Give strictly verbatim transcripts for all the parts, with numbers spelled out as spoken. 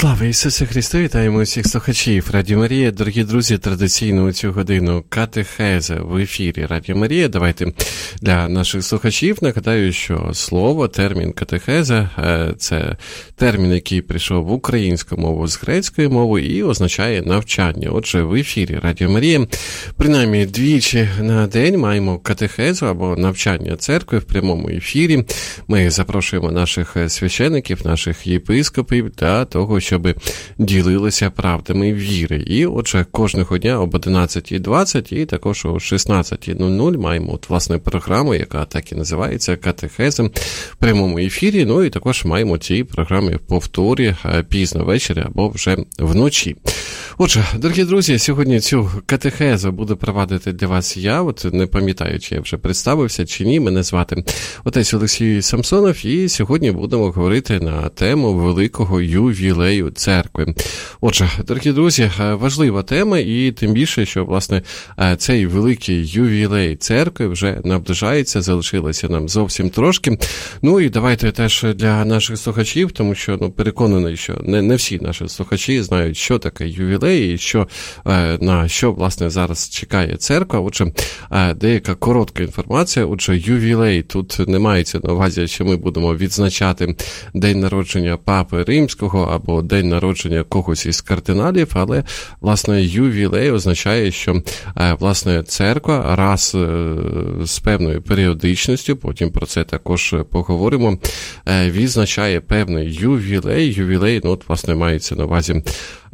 Слава Ісусу Христу! Вітаємо усіх слухачів Радіо Марія. Дорогі друзі, традиційно у цю годину катехеза в ефірі Радіо Марія. Давайте для наших слухачів нагадаю, що слово, термін катехеза – це термін, який прийшов в українську мову з грецької мови і означає навчання. Отже, в ефірі Радіо Марія принаймні двічі на день маємо катехезу або навчання церкви в прямому ефірі. Ми запрошуємо наших священиків, наших єпископів для того, щоб ділилися правдами віри. І, отже, кожного дня об одинадцятій двадцять і також о шістнадцятій нуль нуль маємо, от, власне, програму, яка так і називається «Катехеза» в прямому ефірі. Ну, і також маємо ці програми в повторі пізно ввечері або вже вночі. Отже, дорогі друзі, сьогодні цю катехезу буду провадити для вас я. От не пам'ятаю, чи я вже представився, чи ні. Мене звати отець Олексій Самсонов, і сьогодні будемо говорити на тему великого ювілею церкви. Отже, дорогі друзі, важлива тема, і тим більше, що, власне, цей великий ювілей церкви вже наближається, залишилося нам зовсім трошки. Ну і давайте теж для наших слухачів, тому що, ну, переконаний, що не, не всі наші слухачі знають, що таке ювілей, і що, на що, власне, зараз чекає церква. Отже, деяка коротка інформація. Отже, ювілей тут не мається на увазі, що ми будемо відзначати день народження Папи Римського або день народження когось із кардиналів, але, власне, ювілей означає, що, власне, церква раз з певною періодичністю, потім про це також поговоримо, відзначає певний ювілей. Ювілей, ну, от, власне, мається на увазі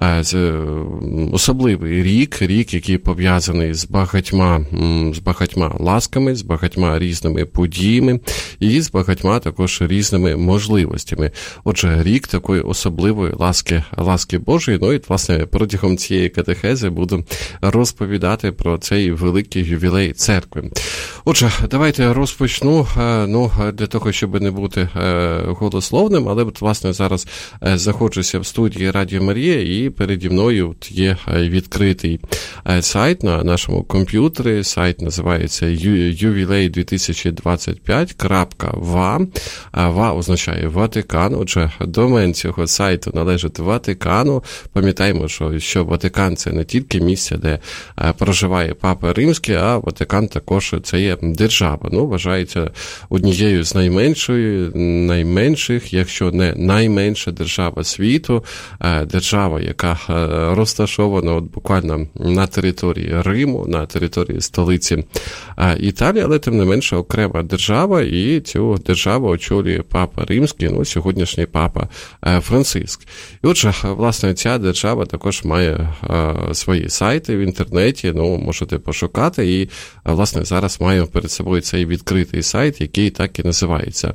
особливий рік, рік, який пов'язаний з багатьма, з багатьма ласками, з багатьма різними подіями і з багатьма також різними можливостями. Отже, рік такої особливої ласки, ласки Божої. Ну і, власне, протягом цієї катехези буду розповідати про цей великий ювілей церкви. Отже, давайте розпочну, ну, для того, щоб не бути голословним, але, от, власне, зараз знаходжуся в студії Радіо Марія, і переді мною є відкритий сайт на нашому комп'ютері. Сайт називається ювілей дві тисячі двадцять п'ять крапка ва. ва означає Ватикан. Отже, домен цього сайту належить Ватикану. Пам'ятаємо, що, що Ватикан – це не тільки місце, де проживає Папа Римський, а Ватикан також це є держава. Ну, вважається однією з найменшої, найменших, якщо не найменша держава світу, держава, яка розташована от буквально на території Риму, на території столиці Італії, але тим не менше окрема держава, і цю державу очолює Папа Римський, ну, сьогоднішній Папа Франциск. І отже, власне, ця держава також має свої сайти в інтернеті, ну, можете пошукати, і, власне, зараз маю перед собою цей відкритий сайт, який так і називається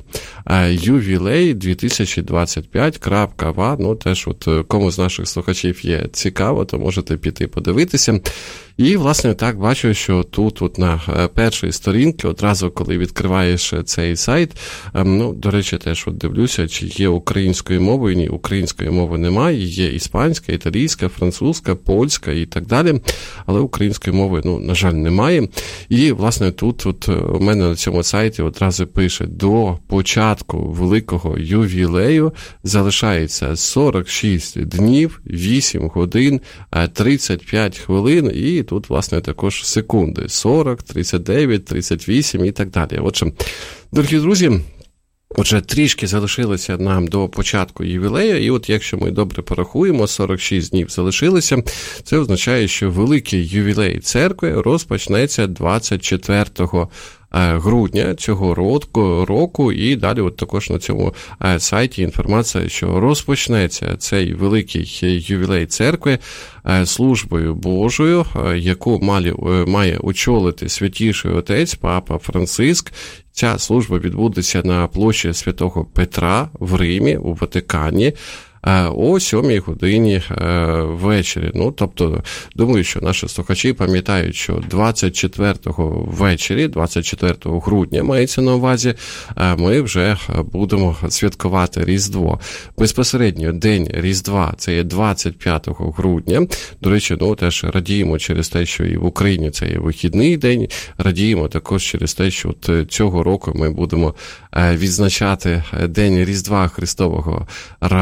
ювілей дві тисячі двадцять п'ять крапка ва. Ну, теж от кому з наших слухачів є цікаво, то можете піти подивитися. І, власне, так бачу, що тут от на першій сторінці, одразу, коли відкриваєш цей сайт, ну, до речі, теж от дивлюся, чи є українською мовою. Ні, української мови немає, є іспанська, італійська, французька, польська і так далі, але української мови, ну, на жаль, немає. І, власне, тут от у мене на цьому сайті одразу пише: до початку великого ювілею залишається сорок шість днів, вісім годин, тридцять п'ять хвилин, і тут, власне, також секунди. сорок, тридцять дев'ять, тридцять вісім і так далі. Отже, дорогі друзі, отже, трішки залишилося нам до початку ювілею, і от якщо ми добре порахуємо, сорок шість днів залишилося, це означає, що великий ювілей церкви розпочнеться двадцять четвертого грудня цього року, року, і далі от також на цьому сайті інформація, що розпочнеться цей великий ювілей церкви службою Божою, яку має, має очолити святіший отець Папа Франциск. Ця служба відбудеться на площі Святого Петра в Римі, у Ватикані, о сьомій годині ввечері. Ну, тобто, думаю, що наші слухачі пам'ятають, що двадцять четвертого ввечері, двадцять четвертого грудня, мається на увазі, ми вже будемо святкувати Різдво. Безпосередньо день Різдва, це є двадцять п'ятого грудня. До речі, ну, теж радіємо через те, що і в Україні це є вихідний день, радіємо також через те, що от цього року ми будемо відзначати День Різдва Христового разом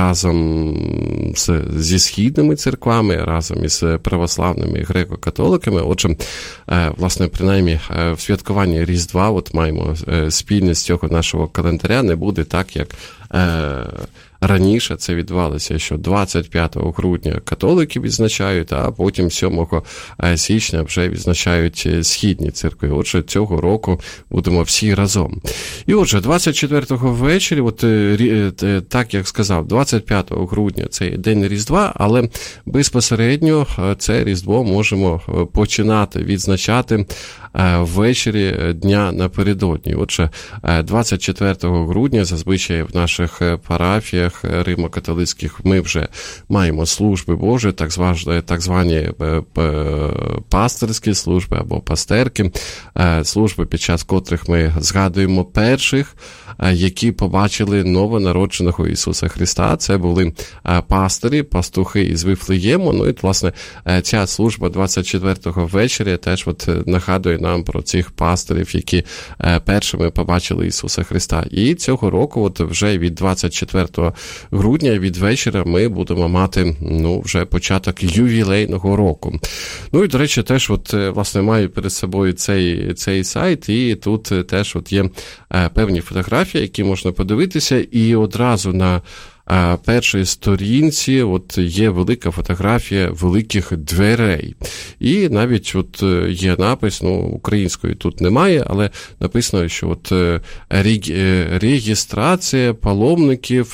зі східними церквами, разом із православними і греко-католиками. Отже, власне, принаймні, в святкуванні Різдва от маємо спільність цього нашого календаря, не буде так, як раніше це відбувалося, що двадцять п'ятого грудня католики відзначають, а потім сьомого січня вже відзначають східні церкви. Отже, цього року будемо всі разом. І отже, двадцять четвертого ввечері, от так як сказав, двадцять п'ятого грудня це день Різдва, але безпосередньо це Різдво можемо починати відзначати ввечері дня напередодні. Отже, двадцять четвертого грудня зазвичай в наших парафіях римо-католицьких ми вже маємо служби Божі, так звані, так звані пастирські служби або пастерки, служби, під час котрих ми згадуємо перших, які побачили новонародженого Ісуса Христа. Це були пастирі, пастухи із Вифлеєму. Ну і, власне, ця служба двадцять четвертого ввечері теж от нагадує нам про цих пастирів, які першими побачили Ісуса Христа. І цього року, от вже від двадцять четвертого грудня, від вечора, ми будемо мати, ну, вже початок ювілейного року. Ну і, до речі, теж, от, власне, маю перед собою цей, цей сайт, і тут теж от є певні фотографії, які можна подивитися, і одразу на першій сторінці от є велика фотографія великих дверей. І навіть от є напис, ну, української тут немає, але написано, що от реєстрація паломників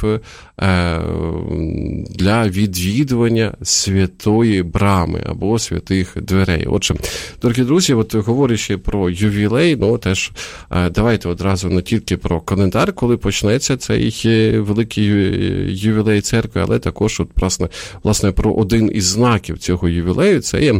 для відвідування святої брами або святих дверей. Отже, дорогі друзі, от говорячи про ювілей, ну, теж давайте одразу не тільки про календар, коли почнеться цей великий ювілей церкви, але також от, власне, власне про один із знаків цього ювілею, це є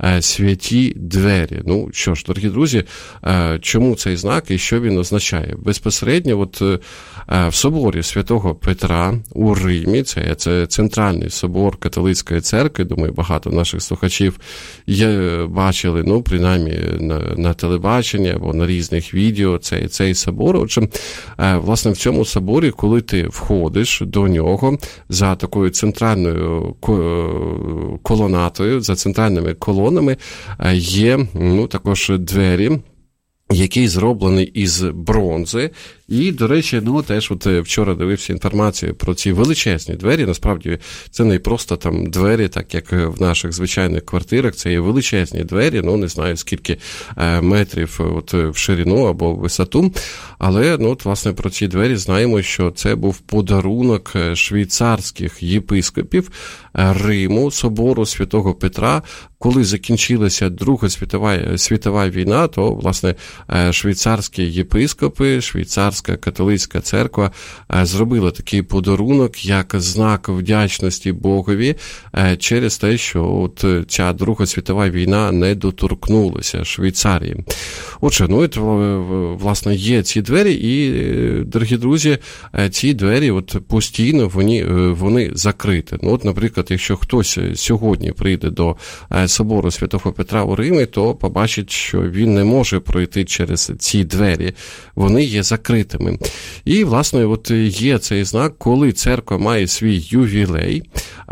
святі двері. Ну, що ж, дорогі друзі, чому цей знак і що він означає? Безпосередньо от в соборі Святого Петра у Римі, це, це центральний собор католицької церкви, думаю, багато наших слухачів є, бачили, ну, принаймні, на, на телебаченні або на різних відео цей, цей собор. Отже, власне, в цьому соборі, коли ти входиш до нього за такою центральною колонатою, за центральними колонами, є, ну, також двері, який зроблений із бронзи. І, до речі, ну, теж от вчора дивився інформацію про ці величезні двері. Насправді, це не просто там двері, так як в наших звичайних квартирах, це є величезні двері, ну, не знаю, скільки метрів от в ширину або в висоту. Але, ну, от, власне, про ці двері знаємо, що це був подарунок швейцарських єпископів Риму, собору Святого Петра. Коли закінчилася Друга світова, світова війна, то, власне, швейцарські єпископи, швейцарська католицька церква зробила такий подарунок як знак вдячності Богові через те, що от ця Друга світова війна не доторкнулася Швейцарії. Отже, ну, от, власне, є ці двері, і, дорогі друзі, ці двері от постійно вони, вони закриті. Ну, от, наприклад, якщо хтось сьогодні прийде до собору Святого Петра у Римі, то побачить, що він не може пройти через ці двері. Вони є закритими. І, власне, от є цей знак, коли церква має свій ювілей,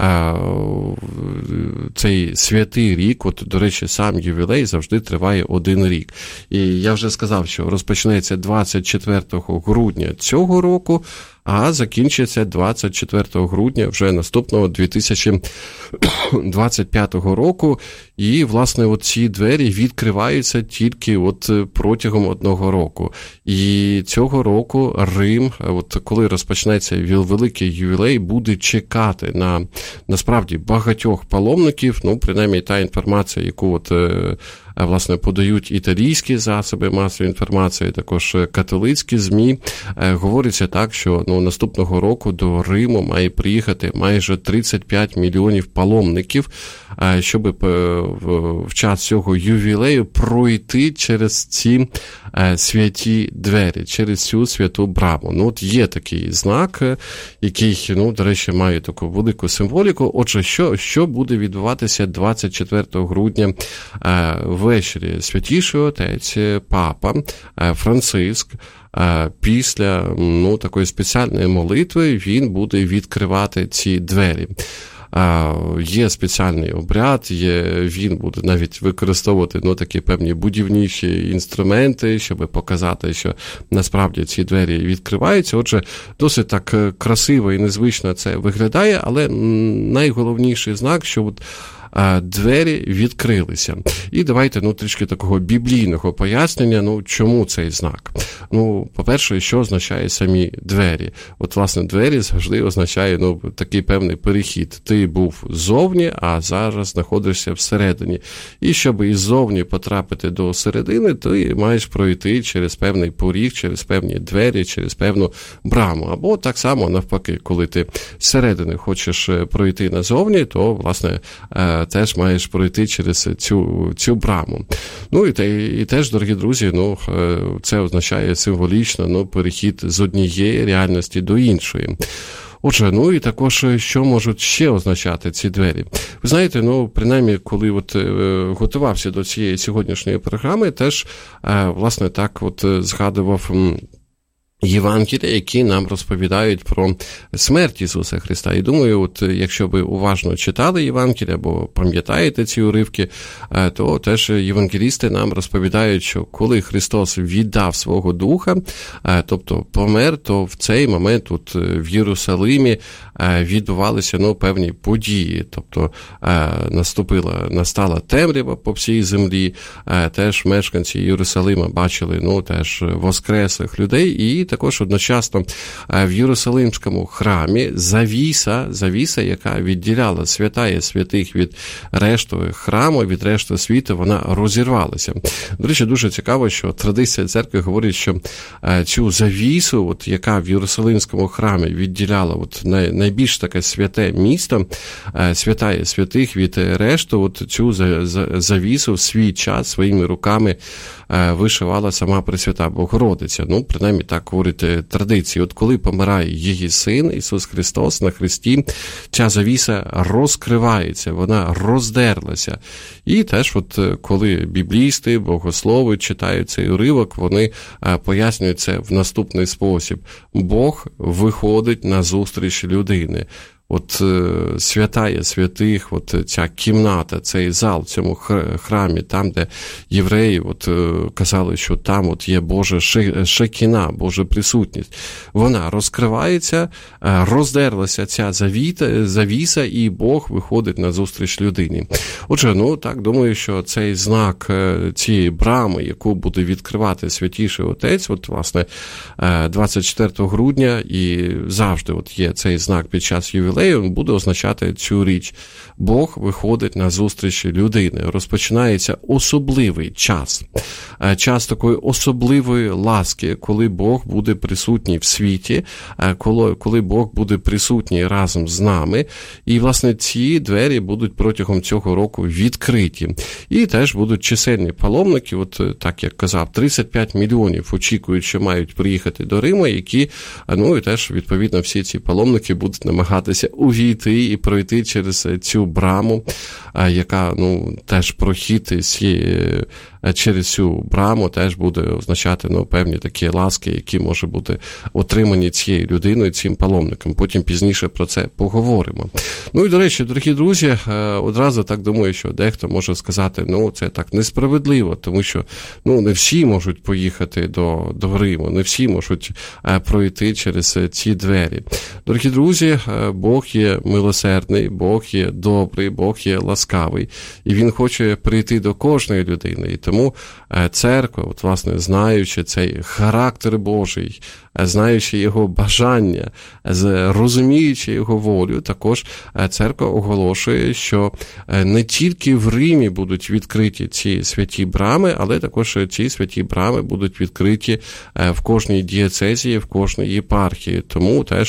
цей святий рік, от, до речі, сам ювілей завжди триває один рік. І я вже сказав, що розпочнеться двадцять четвертого грудня цього року, а закінчиться двадцять четвертого грудня вже наступного дві тисячі двадцять п'ятого року. І, власне, от ці двері відкриваються тільки от протягом одного року. І цього року Рим, от коли розпочнеться великий ювілей, буде чекати на, насправді, багатьох паломників, ну, принаймні, та інформація, яку от, власне, подають італійські засоби масової інформації, також католицькі ЗМІ, говориться так, що, ну, наступного року до Риму має приїхати майже тридцять п'ять мільйонів паломників, щоб в час цього ювілею пройти через ці святі двері, через цю святу браму. Ну, от є такий знак, який, ну, до речі, має таку велику символіку. Отже, що, що буде відбуватися двадцять четвертого грудня в ввечері Святіший Отець, Папа Франциск, після, ну, такої спеціальної молитви він буде відкривати ці двері. Є спеціальний обряд, є, він буде навіть використовувати, ну, такі певні будівніші інструменти, щоб показати, що насправді ці двері відкриваються. Отже, досить так красиво і незвично це виглядає, але найголовніший знак, що от двері відкрилися. І давайте, ну, трішки такого біблійного пояснення, ну, чому цей знак. Ну, по-перше, що означає самі двері? От, власне, двері завжди означає, ну, такий певний перехід. Ти був ззовні, а зараз знаходишся всередині. І щоб іззовні потрапити до середини, ти маєш пройти через певний поріг, через певні двері, через певну браму. Або так само, навпаки, коли ти зсередини хочеш пройти назовні, то, власне, теж маєш пройти через цю, цю браму. Ну, і, те, і теж, дорогі друзі, ну, це означає символічно, ну, перехід з однієї реальності до іншої. Отже, ну і також, що можуть ще означати ці двері? Ви знаєте, ну, принаймні, коли от е, готувався до цієї сьогоднішньої програми, теж, е, власне, так от згадував Євангелія, які нам розповідають про смерть Ісуса Христа. І думаю, от якщо ви уважно читали Євангелія, або пам'ятаєте ці уривки, то теж євангелісти нам розповідають, що коли Христос віддав свого Духа, тобто помер, то в цей момент тут в Єрусалимі відбувалися, ну, певні події. Тобто наступила, настала темрява по всій землі, теж мешканці Єрусалима бачили, ну, теж воскреслих людей, і також одночасно в Єрусалимському храмі завіса, завіса, яка відділяла святая святих від решти храму, від решти світу, вона розірвалася. До речі, дуже цікаво, що традиція церкви говорить, що цю завісу, от, яка в Єрусалимському храмі відділяла от, най, найбільш таке святе місто, святая святих від решти, от, цю завісу в свій час своїми руками вишивала сама Пресвята Богородиця. Ну, принаймні, так говорить традиція. От коли помирає її син, Ісус Христос на хресті, ця завіса розкривається, вона роздерлася. І теж, от коли біблісти, богослови читають цей уривок, вони пояснюють це в наступний спосіб. Бог виходить на зустріч людини. От святая святих, от ця кімната, цей зал в цьому храмі, там, де євреї от казали, що там от є Божа шекіна, Божа присутність, вона розкривається, роздерлася ця завіта, завіса, і Бог виходить на зустріч людині. Отже, ну так, думаю, що цей знак цієї брами, яку буде відкривати Святіший Отець, от, власне, двадцять четвертого грудня, і завжди от є цей знак під час ювілею, буде означати цю річ. Бог виходить на зустріч людини. Розпочинається особливий час. Час такої особливої ласки, коли Бог буде присутній в світі, коли, коли Бог буде присутній разом з нами. І, власне, ці двері будуть протягом цього року відкриті. І теж будуть чисельні паломники, от так як казав, тридцять п'ять мільйонів очікують, що мають приїхати до Риму, які, ну і теж, відповідно, всі ці паломники будуть намагатися увійти і пройти через цю браму, яка, ну, теж прохід цієї, через цю браму теж буде означати, ну, певні такі ласки, які може бути отримані цією людиною, цим паломником. Потім пізніше про це поговоримо. Ну і, до речі, дорогі друзі, одразу так думаю, що дехто може сказати, ну, це так несправедливо, тому що, ну, не всі можуть поїхати до, до Риму, не всі можуть пройти через ці двері. Дорогі друзі, Бог є милосердний, Бог є добрий, Бог є ласкавий, і Він хоче прийти до кожної людини. І тому церква, от, власне, знаючи цей характер Божий, знаючи його бажання, розуміючи його волю, також церква оголошує, що не тільки в Римі будуть відкриті ці святі брами, але також ці святі брами будуть відкриті в кожній дієцезії, в кожній єпархії. Тому теж,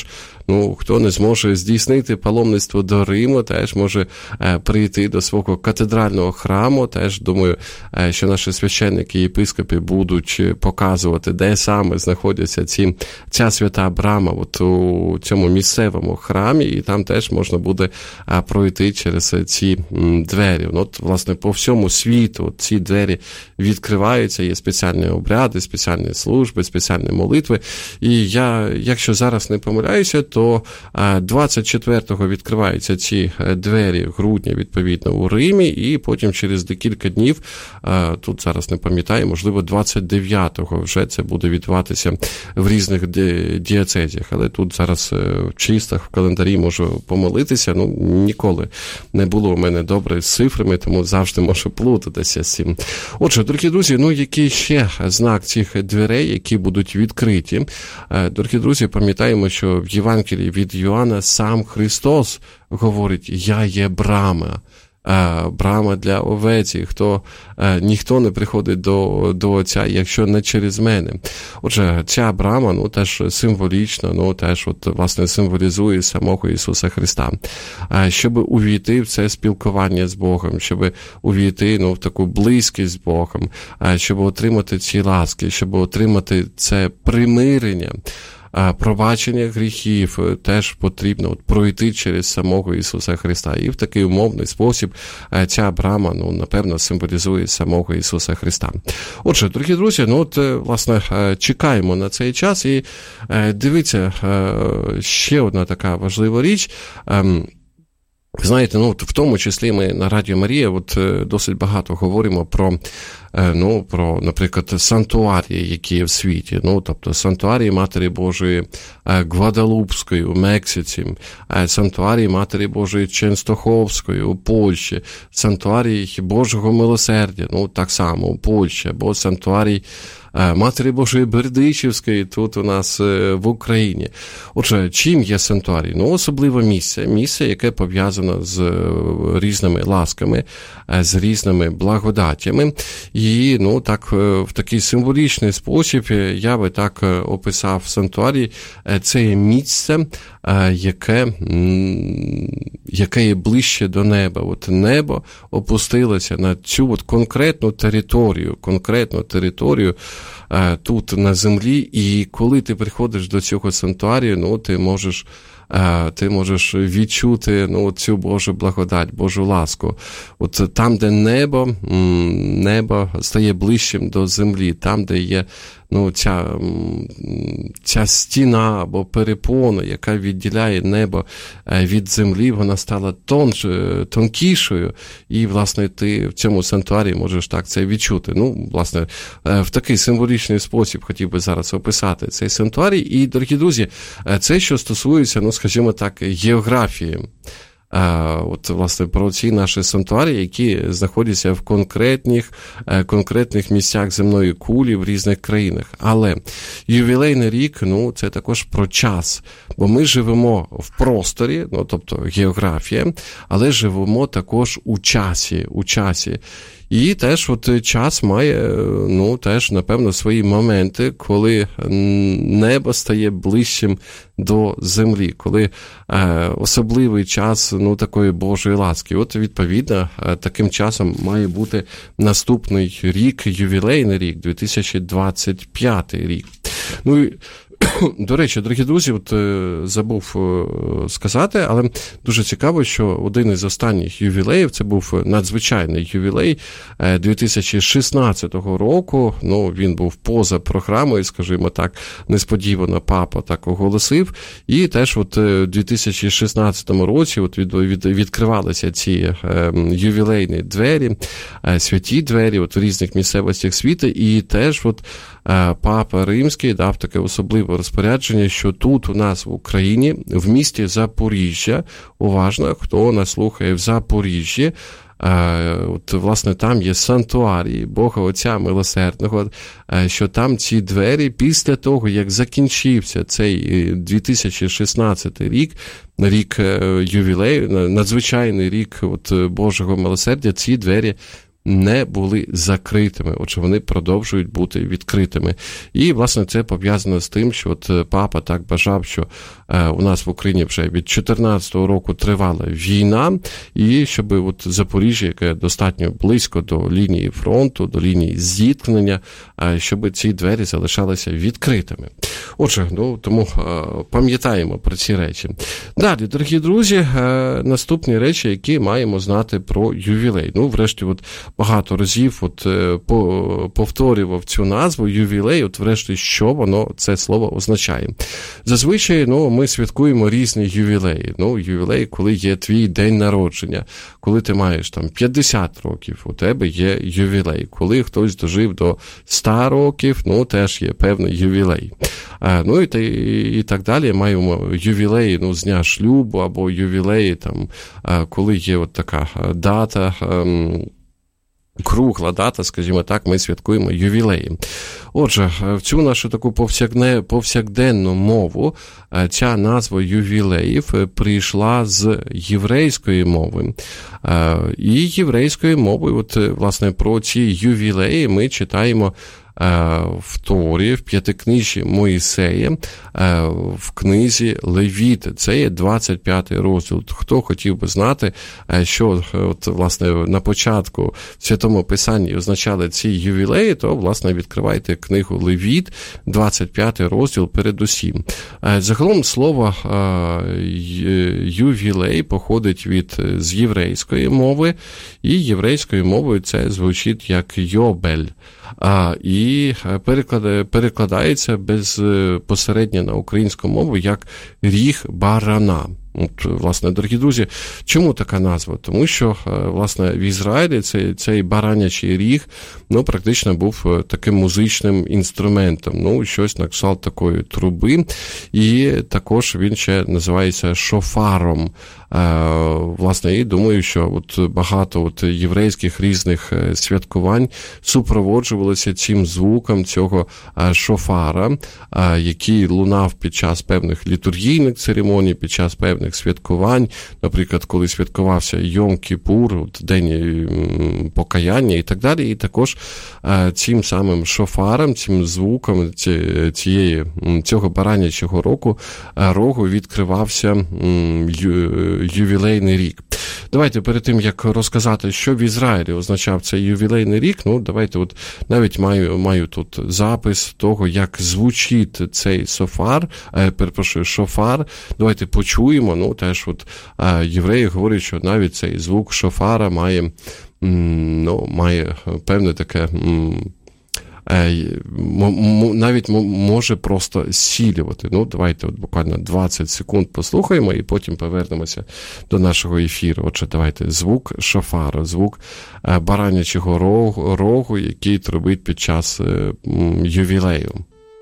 ну, хто не зможе здійснити паломництво до Риму, теж може прийти до свого катедрального храму. Теж, думаю, що наші священники і єпископи будуть показувати, де саме знаходяться ці, ця свята брама от у цьому місцевому храмі, і там теж можна буде пройти через ці двері. От, власне, по всьому світу ці двері відкриваються, є спеціальні обряди, спеціальні служби, спеціальні молитви. І я, якщо зараз не помиляюся, то двадцять четвертого відкриваються ці двері грудня, відповідно, у Римі, і потім через декілька днів, тут зараз не пам'ятаю, можливо, двадцять дев'ятого вже це буде відбуватися в різних дієцезіях. Але тут зараз в чистах, в календарі можу помилитися. Ну, ніколи не було у мене добре з цифрами, тому завжди можу плутатися з цим. Отже, дорогі друзі, ну, який ще знак цих дверей, які будуть відкриті? Дорогі друзі, пам'ятаємо, що в Євангелії від Йоанна сам Христос говорить: «Я є брама». Брама для овець, хто, ніхто не приходить до, до Отця, якщо не через мене. Отже, ця брама, ну, теж символічна, ну, теж, от, власне, символізує самого Ісуса Христа. Щоб увійти в це спілкування з Богом, щоб увійти, ну, в таку близькість з Богом, щоб отримати ці ласки, щоб отримати це примирення, пробачення гріхів, теж потрібно от пройти через самого Ісуса Христа. І в такий умовний спосіб ця брама, ну, напевно, символізує самого Ісуса Христа. Отже, дорогі друзі, ну, от, власне, чекаємо на цей час і дивіться, ще одна така важлива річ. Ви знаєте, ну, в тому числі ми на Радіо Марія от досить багато говоримо про, ну, про, наприклад, сантуарії, які є в світі. Ну, тобто, сантуарії Матері Божої Гваделупської у Мексиці, сантуарії Матері Божої Ченстоховської у Польщі, сантуарії Божого Милосердя, ну, так само у Польщі, або сантуарій Матері Божої Бердичівської тут у нас в Україні. Отже, чим є сантуарій? Ну, особливо місце. Місце, яке пов'язано з різними ласками, з різними благодаттями. І, ну, так, в такий символічний спосіб я би так описав сантуарій. Це є місце, яке, яке є ближче до неба. От небо опустилося на цю от конкретну територію, конкретну територію тут на землі, і коли ти приходиш до цього сантуарію, ну, ти можеш ти можеш відчути, ну, цю Божу благодать, Божу ласку. От там, де небо, небо стає ближчим до землі, там, де є, ну, ця, ця стіна або перепона, яка відділяє небо від землі, вона стала тонш, тонкішою, і, власне, ти в цьому сантуарії можеш так це відчути. Ну, власне, в такий символічний спосіб хотів би зараз описати цей сантуарій. І, дорогі друзі, це, що стосується, ну, скажімо так, географії. От, власне, про ці наші сантуарії, які знаходяться в конкретних, конкретних місцях земної кулі в різних країнах. Але ювілейний рік, ну, це також про час. Бо ми живемо в просторі, ну, тобто географія, але живемо також у часі, у часі. І теж от час має, ну, теж, напевно, свої моменти, коли небо стає ближчим до землі, коли е, особливий час, ну, такої Божої ласки. От, відповідно, таким часом має бути наступний рік, ювілейний рік, дві тисячі двадцять п'ятий рік. Ну, і до речі, дорогі друзі, от забув сказати, але дуже цікаво, що один із останніх ювілеїв, це був надзвичайний ювілей дві тисячі шістнадцятого року, ну, він був поза програмою, скажімо так, несподівано папа так оголосив, і теж от у дві тисячі шістнадцятому році от від, від, відкривалися ці е, ювілейні двері, е, святі двері от у різних місцевостях світу, і теж от е, папа Римський дав таке особливе розпорядження, що тут у нас в Україні, в місті Запоріжжя, уважно, хто нас слухає в Запоріжжі, от, власне, там є сантуарій Бога Отця Милосердного, що там ці двері після того, як закінчився цей дві тисячі шістнадцятий рік, рік ювілею, надзвичайний рік от Божого Милосердя, ці двері не були закритими, отже, вони продовжують бути відкритими. І, власне, це пов'язано з тим, що от папа так бажав, що е, у нас в Україні вже від чотирнадцятого року тривала війна, і щоб от Запоріжжя, яке достатньо близько до лінії фронту, до лінії зіткнення, е, щоб ці двері залишалися відкритими. Отже, ну, тому е, пам'ятаємо про ці речі. Далі, дорогі друзі, е, наступні речі, які маємо знати про ювілей. Ну, врешті, от багато разів от, по, повторював цю назву ювілей, от врешті, що воно, це слово означає. Зазвичай, ну, ми святкуємо різні ювілеї. Ну, ювілей, коли є твій день народження, коли ти маєш там п'ятдесят років, у тебе є ювілей. Коли хтось дожив до ста років, ну, теж є певний ювілей. А, ну, і, і, і так далі. Маємо ювілеї, ну, з дня шлюбу, або ювілеї, там, коли є от така дата, кругла дата, скажімо так, ми святкуємо ювілеї. Отже, в цю нашу таку повсякне, повсякденну мову ця назва ювілеїв прийшла з єврейської мови. І єврейською мовою, от, власне, про ці ювілеї ми читаємо в Торі, в п'ятикнижі Моїсея, в книзі Левіт. Це є двадцять п'ятий розділ. Хто хотів би знати, що от, власне, на початку в Святому Писанні означали ці ювілеї, то, власне, відкривайте книгу Левіт, двадцять п'ятий розділ передусім. Загалом слово ювілей походить від з єврейської мови, і єврейською мовою це звучить як йобель. А, і перекладає, перекладається безпосередньо на українську мову як ріг барана. От, власне, дорогі друзі, чому така назва? Тому що, власне, в Ізраїлі цей, цей баранячий ріг, ну, практично був таким музичним інструментом, ну, щось на кшталт такої труби, і також він ще називається шофаром. Власне, і думаю, що от багато от єврейських різних святкувань супроводжувалися цим звуком цього шофара, який лунав під час певних літургійних церемоній, під час певних святкувань, наприклад, коли святкувався Йом-Кіпур, от День покаяння і так далі, і також цим самим шофаром, цим звуком цієї, цього баранячого року, рогу відкривався ювілейний рік. Давайте перед тим, як розказати, що в Ізраїлі означав цей ювілейний рік, ну, давайте от навіть маю, маю тут запис того, як звучить цей софар, е, перепрошую, шофар. Давайте почуємо, ну, теж от е, євреї говорять, що навіть цей звук шофара має, м, ну, має певне таке, м, навіть може просто зцілювати. Ну, давайте от буквально двадцять секунд послухаємо і потім повернемося до нашого ефіру. Отже, давайте звук шофара, звук баранячого рогу, рогу, який трубить під час ювілею.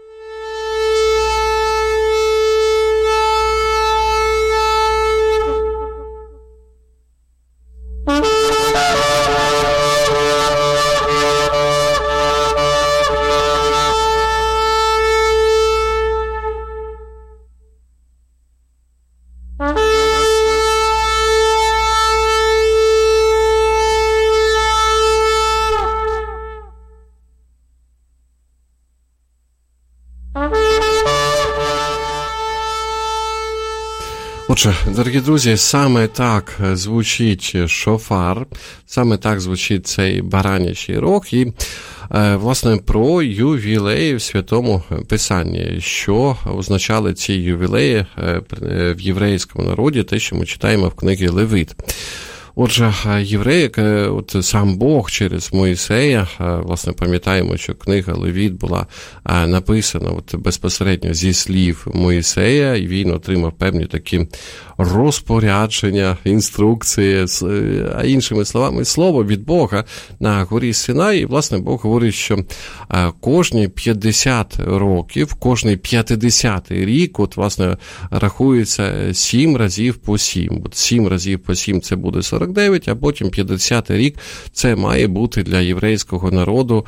Отже, дорогі друзі, саме так звучить шофар, саме так звучить цей баранячий рог, і, власне, про ювілеї в Святому Писанні, що означали ці ювілеї в єврейському народі, те, що ми читаємо в книгі Левит. Отже, євреї, от сам Бог через Моїсея, власне, пам'ятаємо, що книга Левіт була написана от безпосередньо зі слів Моїсея, і він отримав певні такі розпорядження, інструкції, а іншими словами, слово від Бога на горі Синай. І, власне, Бог говорить, що кожні п'ятдесят років, кожний п'ятдесятий рік, от, власне, рахується сім разів по сім. От сім разів по сім це буде сорок дев'ять, а потім п'ятдесятий рік це має бути для єврейського народу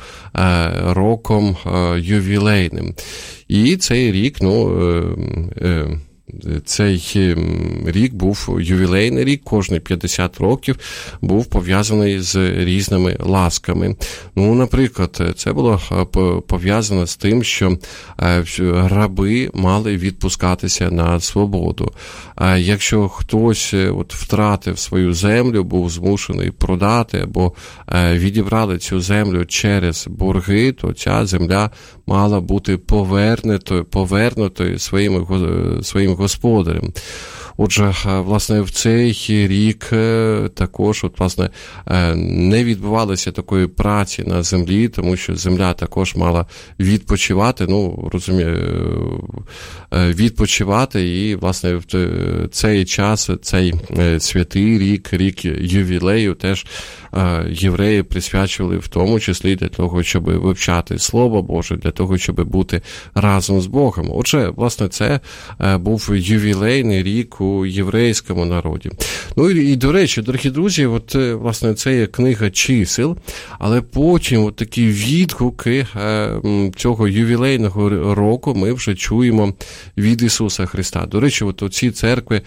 роком ювілейним. І цей рік, ну, цей рік був ювілейний рік, кожні п'ятдесят років був пов'язаний з різними ласками. Ну, наприклад, це було пов'язано з тим, що раби мали відпускатися на свободу. Якщо хтось от втратив свою землю, був змушений продати або відібрали цю землю через борги, то ця земля мала бути повернутою, повернутою своїм, своїм господарем. Отже, власне, в цей рік також, от, власне, не відбувалося такої праці на землі, тому що земля також мала відпочивати, ну, розумію, відпочивати, і, власне, в цей час, цей святий рік, рік ювілею, теж євреї присвячували в тому числі для того, щоб вивчати Слово Боже, для того, щоб бути разом з Богом. Отже, власне, це був ювілейний рік у єврейському народі. Ну і, і до речі, дорогі друзі, от, власне, це є книга чисел, але потім от такі відгуки цього ювілейного року ми вже чуємо від Ісуса Христа. До речі, от оці церкви,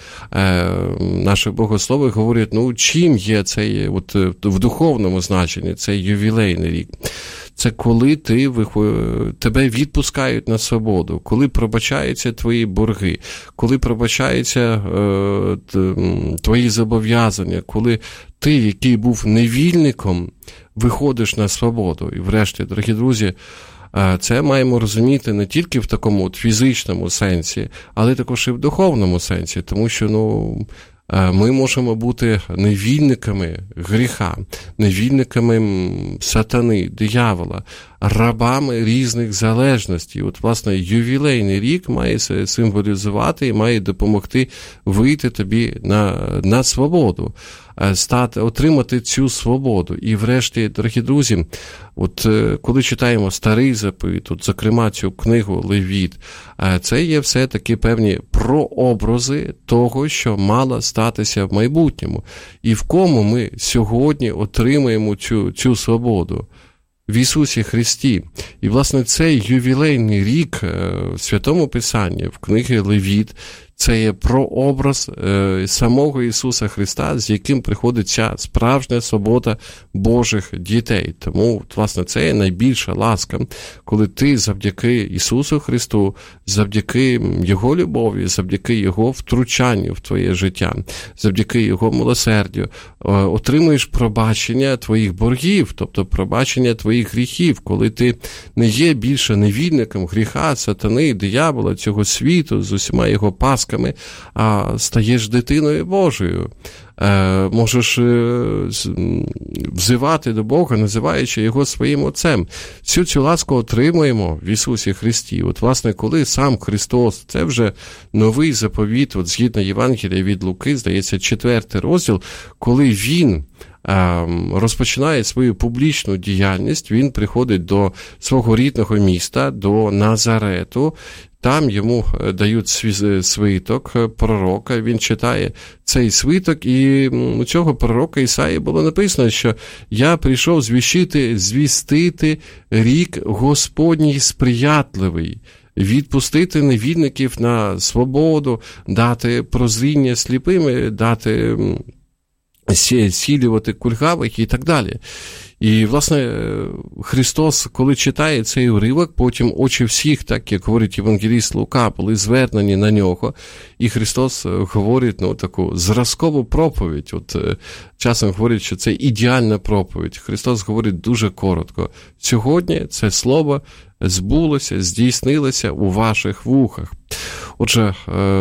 наші богослови говорять, ну, чим є цей, от, в духовному значенні, цей ювілейний рік? Це коли ти, тебе відпускають на свободу, коли пробачаються твої борги, коли пробачаються е, твої зобов'язання, коли ти, який був невільником, виходиш на свободу. І врешті, дорогі друзі, це маємо розуміти не тільки в такому от фізичному сенсі, але також і в духовному сенсі, тому що, ну, ми можемо бути невільниками гріха, невільниками сатани, диявола, рабами різних залежностей. От, власне, ювілейний рік має символізувати і має допомогти вийти тобі на, на свободу, стати, отримати цю свободу. І врешті, дорогі друзі, от коли читаємо Старий Заповіт, от, зокрема цю книгу Левіт, це є все-таки певні прообрази того, що мало статися в майбутньому. І в кому ми сьогодні отримаємо цю, цю свободу? В Ісусі Христі. І, власне, цей ювілейний рік в Святому Писанні, в книгі Левіт, це є прообраз е, самого Ісуса Христа, з яким приходить ця справжня свобода Божих дітей. Тому, власне, це є найбільша ласка, коли ти завдяки Ісусу Христу, завдяки Його любові, завдяки Його втручанню в твоє життя, завдяки Його милосердю, е, отримуєш пробачення твоїх боргів, тобто пробачення твоїх гріхів, коли ти не є більше невільником гріха, сатани, диявола, цього світу, з усіма його пасками, а стаєш дитиною Божою. Е, можеш е, взивати до Бога, називаючи Його своїм Отцем. Всю цю ласку отримуємо в Ісусі Христі. От, власне, коли сам Христос, це вже новий заповіт, от, згідно Євангелія від Луки, здається, четвертий розділ, коли Він розпочинає свою публічну діяльність, він приходить до свого рідного міста, до Назарету, там йому дають свиток пророка, він читає цей свиток, і у цього пророка Ісаї було написано, що «Я прийшов звіщити, звістити рік Господній сприятливий». Відпустити невільників на свободу, дати прозріння сліпим, дати зцілювати кульгавих і так далі. І, власне, Христос, коли читає цей уривок, потім очі всіх, так як говорить євангеліст Лука, були звернені на нього, і Христос говорить, ну, таку зразкову проповідь. От часом говорить, що це ідеальна проповідь. Христос говорить дуже коротко. Сьогодні це слово збулося, здійснилося у ваших вухах. Отже,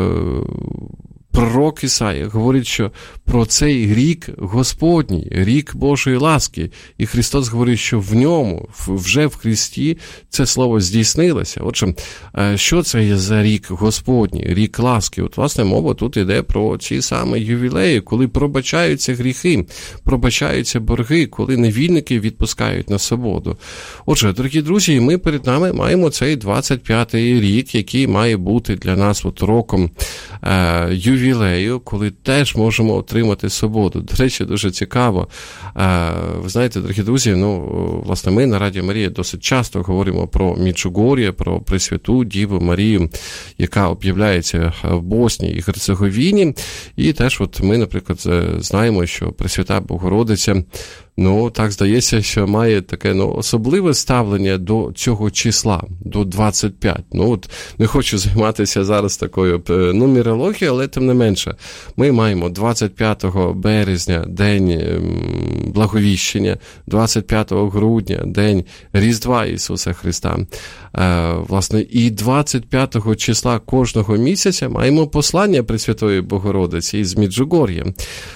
пророк Ісая говорить, що про цей рік Господній, рік Божої ласки. І Христос говорить, що в ньому, вже в Христі, це слово здійснилося. Отже, що це є за рік Господній, рік ласки? От, власне, мова тут йде про ці самі ювілеї, коли пробачаються гріхи, пробачаються борги, коли невільники відпускають на свободу. Отже, дорогі друзі, ми перед нами маємо цей двадцять п'ятий рік, який має бути для нас от роком е, ювілею, ювілею, коли теж можемо отримати свободу. До речі, дуже цікаво. Ви знаєте, дорогі друзі, ну, власне, ми на Радіо Марія досить часто говоримо про Меджугор'я, про Пресвяту Діву Марію, яка об'являється в Боснії і Герцеговіні. І теж от ми, наприклад, знаємо, що Пресвята Богородиця, ну, так здається, що має таке, ну, особливе ставлення до цього числа, до двадцять п'ять. Ну, от не хочу займатися зараз такою нумерологією, але тим не менше. Ми маємо двадцять п'ятого березня День Благовіщення, двадцять п'ятого грудня День Різдва Ісуса Христа. Е, власне, і двадцять п'ятого числа кожного місяця маємо послання Пресвятої Богородиці із Меджугор'я.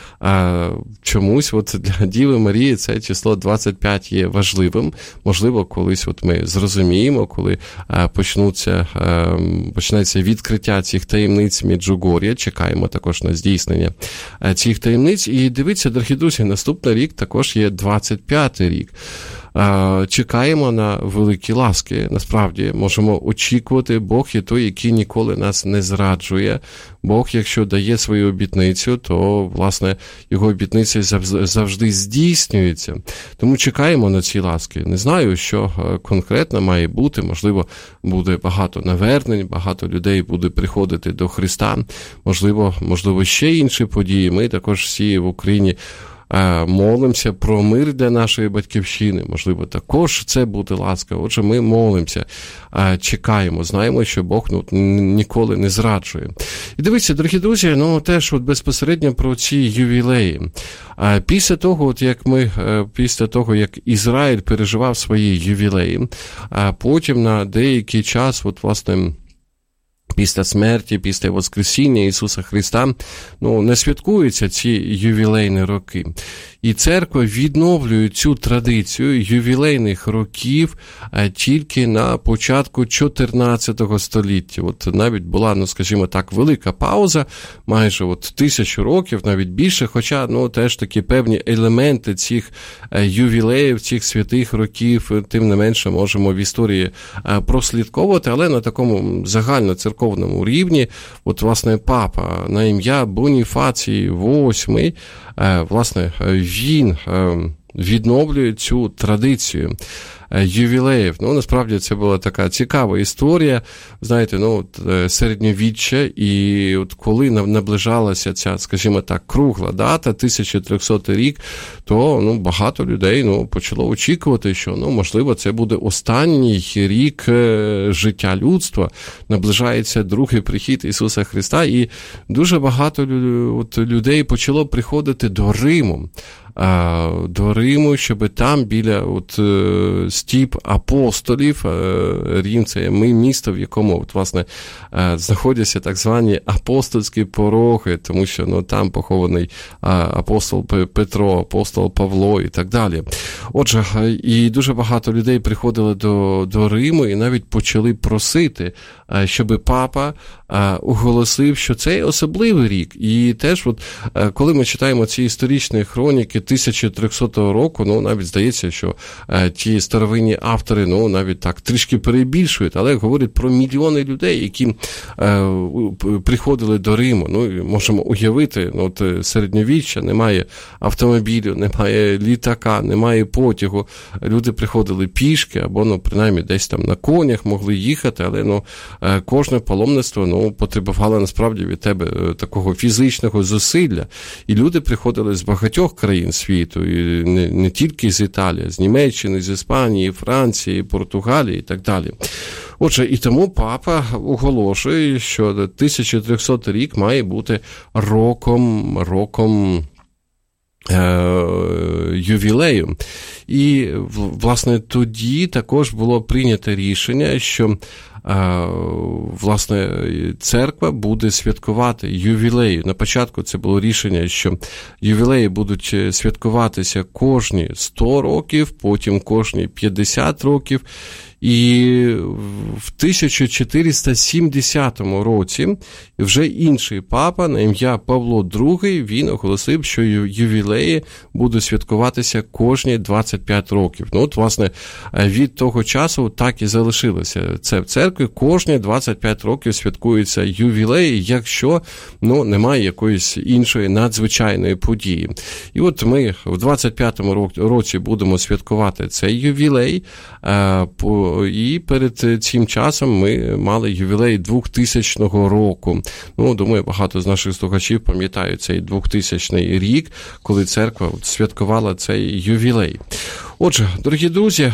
А чомусь от для Діви Марії це число двадцять п'ять є важливим. Можливо, колись от ми зрозуміємо, коли а, почнуться, а, почнеться відкриття цих таємниць Меджугор'я. Чекаємо також на здійснення а, цих таємниць. І дивіться, дорогі друзі, наступний рік також є двадцять п'ятий рік. Чекаємо на великі ласки. Насправді, можемо очікувати. Бог є той, який ніколи нас не зраджує. Бог, якщо дає свою обітницю, то, власне, його обітниця завжди здійснюється. Тому чекаємо на ці ласки. Не знаю, що конкретно має бути. Можливо, буде багато навернень, багато людей буде приходити до Христа. Можливо, можливо, ще інші події. Ми також всі в Україні молимося про мир для нашої батьківщини. Можливо, також це буде ласка. Отже, ми молимося, чекаємо, знаємо, що Бог ну, ніколи не зраджує. І дивіться, дорогі друзі, ну теж от безпосередньо про ці ювілеї. Після того, от як ми, після того, як Ізраїль переживав свої ювілеї, потім на деякий час, от власне, після смерті, після Воскресіння Ісуса Христа, ну, не святкуються ці ювілейні роки. І церква відновлює цю традицію ювілейних років тільки на початку чотирнадцятого століття. От навіть була, ну, скажімо так, велика пауза, майже от тисячу років, навіть більше, хоча, ну, теж такі певні елементи цих ювілеїв, цих святих років, тим не менше можемо в історії прослідковувати, але на такому загальноцерковному рівні, от, власне, папа на ім'я Боніфацій восьмий, власне, він відновлює цю традицію ювілеїв. Ну, насправді, це була така цікава історія, знаєте, ну, от, середньовіччя, і от коли наближалася ця, скажімо так, кругла дата, тисяча трьохсотий рік, то, ну, багато людей, ну, почало очікувати, що, ну, можливо, це буде останній рік життя людства, наближається другий прихід Ісуса Христа, і дуже багато от, людей почало приходити до Риму, до Риму, щоб там біля от, стіп апостолів, Рим – це місто, в якому от, власне, знаходяться так звані апостольські пороги, тому що ну, там похований апостол Петро, апостол Павло і так далі. Отже, і дуже багато людей приходили до, до Риму і навіть почали просити, щоб папа оголосив, що це особливий рік. І теж, от, коли ми читаємо ці історичні хроніки тисяча трьохсотого року, ну, навіть здається, що ті старовинні автори, ну, навіть так трішки перебільшують, але говорять про мільйони людей, які е, приходили до Риму. Ну, можемо уявити, ну, от середньовіччя, немає автомобілю, немає літака, немає потягу. Люди приходили пішки, або, ну, принаймні, десь там на конях могли їхати, але, ну, кожне паломництво, ну, потребувало, насправді, від тебе такого фізичного зусилля. І люди приходили з багатьох країн світу, і не, не тільки з Італії, з Німеччини, з Іспанії, Франції, Португалії і так далі. Отже, і тому папа оголошує, що тисяча трьохсотий рік має бути роком, роком ювілею. І, власне, тоді також було прийнято рішення, що власне, церква буде святкувати ювілеї. На початку це було рішення, що ювілеї будуть святкуватися кожні сто років, потім кожні п'ятдесят років. І в тисяча чотириста сімдесятому році вже інший папа на ім'я Павло другий, він оголосив, що ювілеї будуть святкуватися кожні двадцять п'ять років. Ну, от, власне, від того часу так і залишилося. Це в церкві кожні двадцять п'ять років святкуються ювілеї, якщо, ну, немає якоїсь іншої надзвичайної події. І от ми в двадцять п'ятому році будемо святкувати цей ювілей, і перед цим часом ми мали ювілей двохтисячного року. Ну, думаю, багато з наших слухачів пам'ятають цей двохтисячний рік, коли церква святкувала цей ювілей. Отже, дорогі друзі,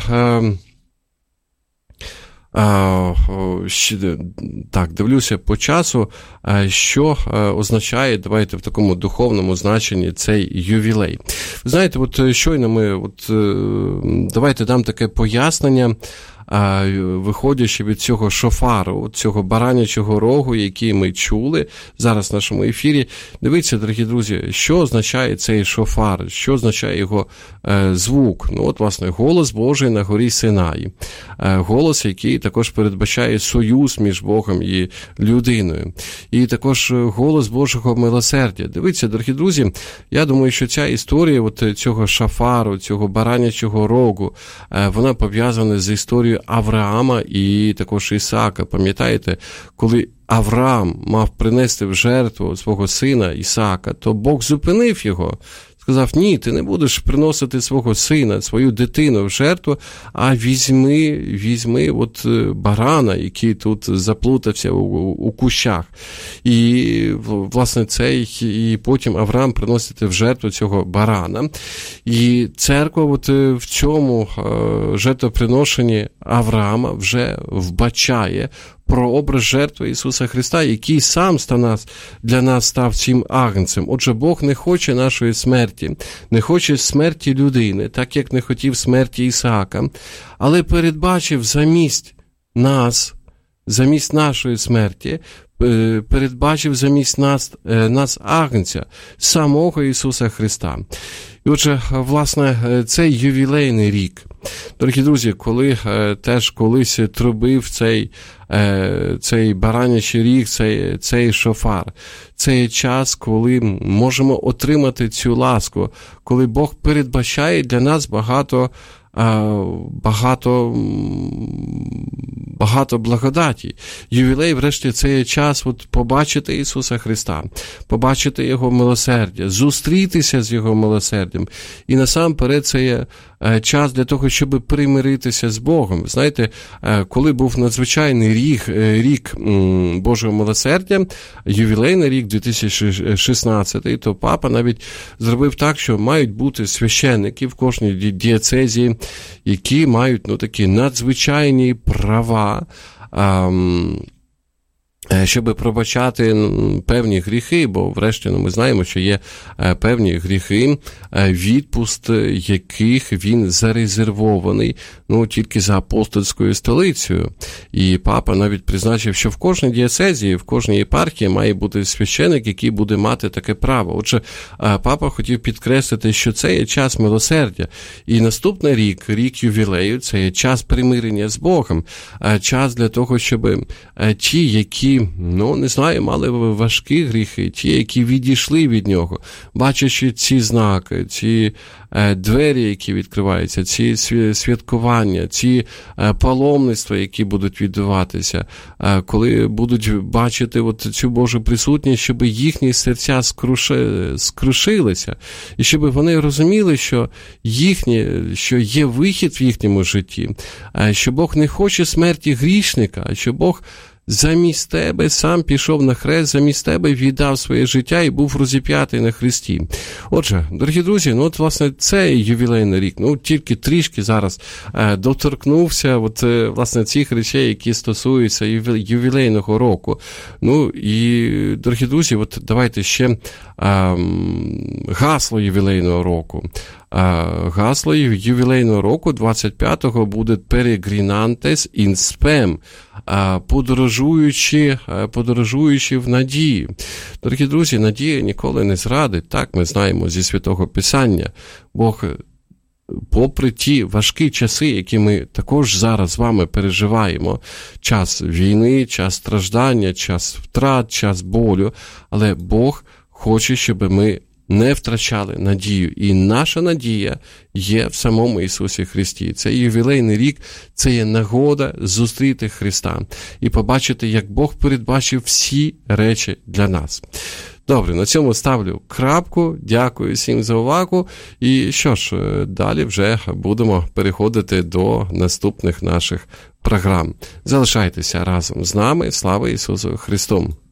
так, дивлюся по часу, що означає, давайте в такому духовному значенні, цей ювілей. Ви знаєте, от щойно ми, от, давайте дам таке пояснення, виходячи від цього шофару, цього баранячого рогу, який ми чули зараз в нашому ефірі. Дивіться, дорогі друзі, що означає цей шофар, що означає його е, звук. Ну, от, власне, голос Божий на горі Синаї. Е, голос, який також передбачає союз між Богом і людиною. І також голос Божого милосердя. Дивіться, дорогі друзі, я думаю, що ця історія от цього шофару, цього баранячого рогу, е, вона пов'язана з історією Авраама і також Ісаака. Пам'ятаєте, коли Авраам мав принести в жертву свого сина Ісаака, то Бог зупинив його. Сказав, ні, ти не будеш приносити свого сина, свою дитину в жертву, а візьми, візьми от барана, який тут заплутався у, у кущах. І, власне, цей, і потім Авраам приносить в жертву цього барана. І церква от в цьому жертвоприношенні Авраама вже вбачає про образ жертви Ісуса Христа, який сам для нас став цим агнцем. Отже, Бог не хоче нашої смерті, не хоче смерті людини, так як не хотів смерті Ісаака, але передбачив замість нас, замість нашої смерті, передбачив замість нас, нас агнця, самого Ісуса Христа. І отже, власне, цей ювілейний рік. Дорогі друзі, коли теж колись трубив цей, цей баранячий ріг, цей, цей шофар, це час, коли можемо отримати цю ласку, коли Бог передбачає для нас багато багато, багато благодаті. Ювілей, врешті, це є час от побачити Ісуса Христа, побачити Його милосердя, зустрітися з Його милосердям. І насамперед це є час для того, щоб примиритися з Богом. Знаєте, коли був надзвичайний рік, рік Божого милосердя, ювілейний рік дві тисячі шістнадцятий, то папа навіть зробив так, що мають бути священники в кожній дієцезії, які мають, ну, такі надзвичайні права, ам, щоб пробачати певні гріхи, бо врешті, ну, ми знаємо, що є певні гріхи, відпуст яких він зарезервований, ну, тільки за апостольською столицею. І папа навіть призначив, що в кожній дієцезії, в кожній єпархії має бути священик, який буде мати таке право. Отже, папа хотів підкреслити, що це є час милосердя. І наступний рік, рік ювілею, це є час примирення з Богом, час для того, щоб ті, які, ну, не знаю, мали важкі гріхи, ті, які відійшли від нього, бачачи ці знаки, ці е, двері, які відкриваються, ці святкування, ці е, паломництва, які будуть відбуватися, е, коли будуть бачити от цю Божу присутність, щоб їхні серця скруши, скрушилися, і щоб вони розуміли, що їхні, що є вихід в їхньому житті, е, що Бог не хоче смерті грішника, а що Бог замість тебе сам пішов на хрест, замість тебе віддав своє життя і був розіп'ятий на хресті. Отже, дорогі друзі, ну от, власне, це ювілейний рік. Ну, тільки трішки зараз е, доторкнувся от, е, власне, цих речей, які стосуються ювілейного року. Ну, і, дорогі друзі, от давайте ще е, гасло ювілейного року. Гасло ювілейного року двадцять п'ятого буде «Peregrinantes in spem», подорожуючи, подорожуючи в надії. Дорогі друзі, надія ніколи не зрадить. Так, ми знаємо зі Святого Писання. Бог попри ті важкі часи, які ми також зараз з вами переживаємо, час війни, час страждання, час втрат, час болю, але Бог хоче, щоб ми не втрачали надію. І наша надія є в самому Ісусі Христі. Це ювілейний рік, це є нагода зустріти Христа і побачити, як Бог передбачив всі речі для нас. Добре, на цьому ставлю крапку. Дякую всім за увагу. І що ж, далі вже будемо переходити до наступних наших програм. Залишайтеся разом з нами. Слава Ісусу Христу!